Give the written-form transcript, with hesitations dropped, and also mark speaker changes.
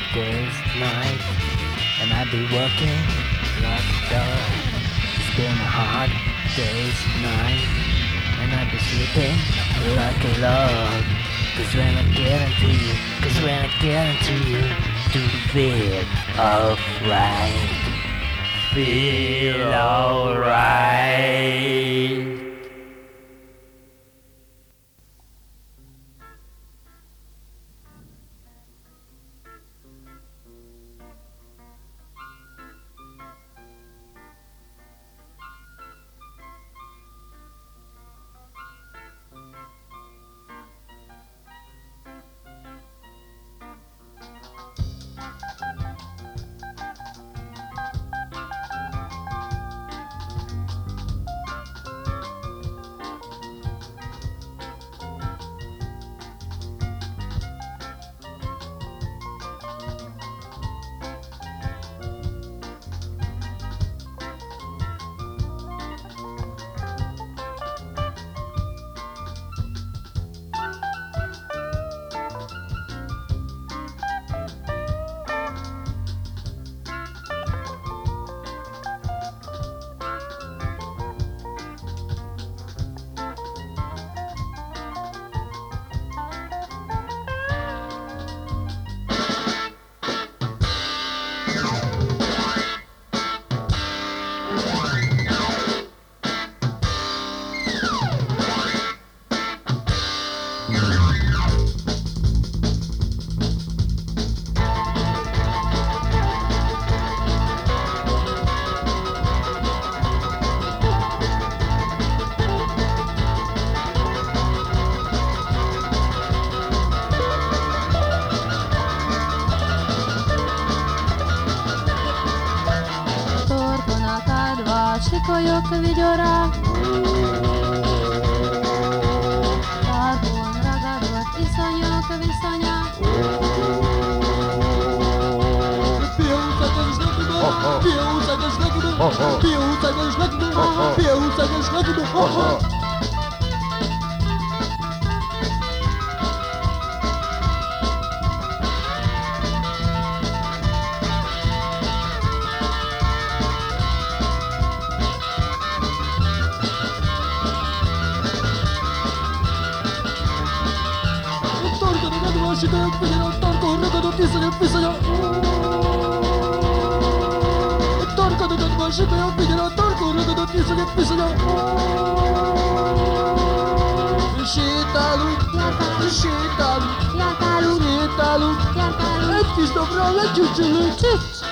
Speaker 1: days, night, and I be working like a dog. It's been a hard days, night, and I be sleeping like a log. Cause when I get into you, do feel alright. Feel alright.
Speaker 2: Sikolyok vigyorák, tárból ragadott iszonyok viszonyák.
Speaker 3: Sikolyok vigyorák, tárból ragadott iszonyok viszonyák. Sikolyok vigyorák, tárból ragadott iszonyok viszonyák. Sétálunk, sétálunk, egy kis dobra lecsücsülünk.